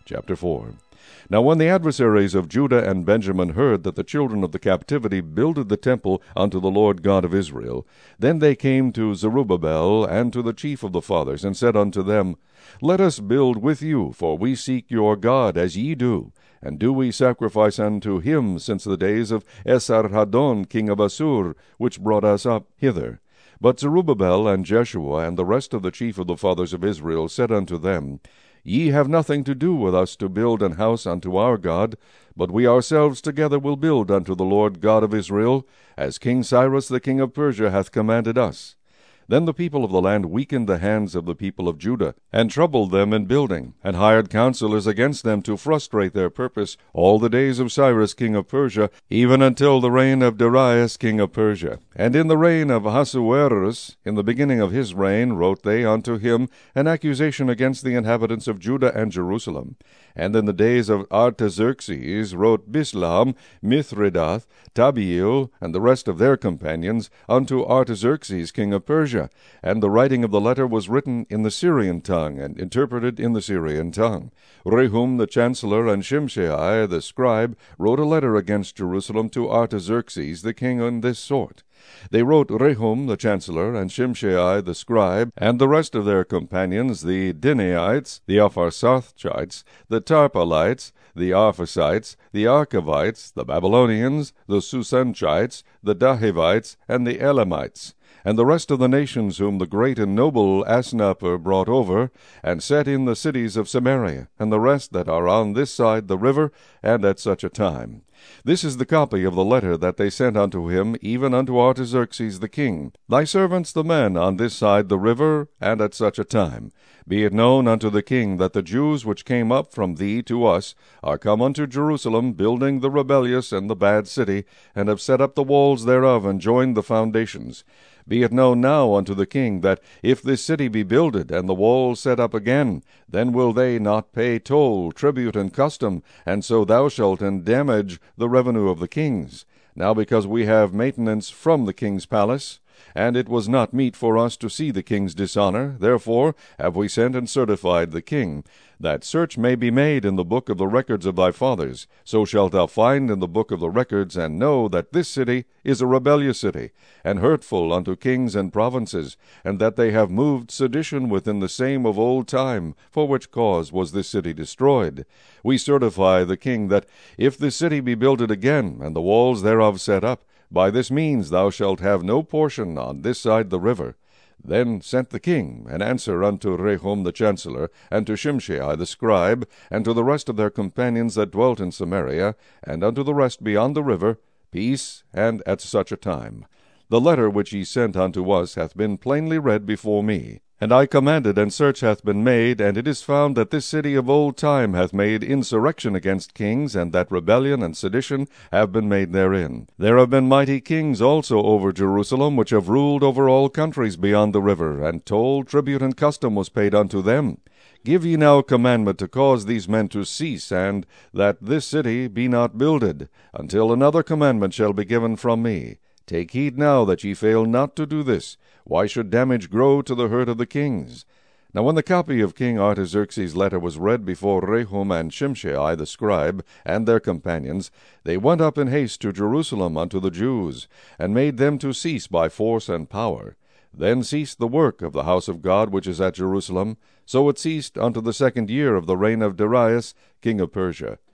Chapter 4. Now when the adversaries of Judah and Benjamin heard that the children of the captivity builded the temple unto the Lord God of Israel, then they came to Zerubbabel and to the chief of the fathers, and said unto them, Let us build with you, for we seek your God, as ye do. And do we sacrifice unto him since the days of Esarhaddon king of Assur, which brought us up hither? But Zerubbabel and Jeshua and the rest of the chief of the fathers of Israel said unto them, Ye have nothing to do with us to build an house unto our God, but we ourselves together will build unto the Lord God of Israel, as King Cyrus the king of Persia hath commanded us. Then the people of the land weakened the hands of the people of Judah, and troubled them in building, and hired counselors against them to frustrate their purpose all the days of Cyrus king of Persia, even until the reign of Darius king of Persia. And in the reign of Ahasuerus, in the beginning of his reign, wrote they unto him an accusation against the inhabitants of Judah and Jerusalem. And in the days of Artaxerxes wrote Bislam, Mithridath, Tabeel, and the rest of their companions, unto Artaxerxes king of Persia. And the writing of the letter was written in the Syrian tongue, and interpreted in the Syrian tongue. Rehum the chancellor and Shimshai the scribe wrote a letter against Jerusalem to Artaxerxes the king in this sort. They wrote Rehum the chancellor, and Shimshai the scribe, and the rest of their companions, the Dinaites, the Apharsachchites, the Tarpalites, the Arphasites, the Archavites, the Babylonians, the Susanchites, the Dahivites, and the Elamites, and the rest of the nations whom the great and noble Asnapper brought over, and set in the cities of Samaria, and the rest that are on this side the river, and at such a time. This is the copy of the letter that they sent unto him, even unto Artaxerxes the king. Thy servants the men on this side the river, and at such a time. Be it known unto the king that the Jews which came up from thee to us are come unto Jerusalem, building the rebellious and the bad city, and have set up the walls thereof, and joined the foundations. Be it known now unto the king that if this city be builded, and the walls set up again, then will they not pay toll, tribute, and custom, and so thou shalt endamage the revenue of the kings. Now because we have maintenance from the king's palace, and it was not meet for us to see the king's dishonor, therefore have we sent and certified the king, that search may be made in the book of the records of thy fathers. So shalt thou find in the book of the records, and know that this city is a rebellious city, and hurtful unto kings and provinces, and that they have moved sedition within the same of old time, for which cause was this city destroyed. We certify the king that if this city be builded again, and the walls thereof set up, by this means thou shalt have no portion on this side the river. Then sent the king an answer unto Rehum the chancellor, and to Shimshai the scribe, and to the rest of their companions that dwelt in Samaria, and unto the rest beyond the river, peace, and at such a time. The letter which he sent unto us hath been plainly read before me. And I commanded, and search hath been made, and it is found that this city of old time hath made insurrection against kings, and that rebellion and sedition have been made therein. There have been mighty kings also over Jerusalem, which have ruled over all countries beyond the river, and toll, tribute, and custom was paid unto them. Give ye now a commandment to cause these men to cease, and that this city be not builded, until another commandment shall be given from me. Take heed now that ye fail not to do this. Why should damage grow to the hurt of the kings? Now when the copy of King Artaxerxes' letter was read before Rehum and Shimshai the scribe and their companions, they went up in haste to Jerusalem unto the Jews, and made them to cease by force and power. Then ceased the work of the house of God which is at Jerusalem, so it ceased unto the 2nd year of the reign of Darius king of Persia.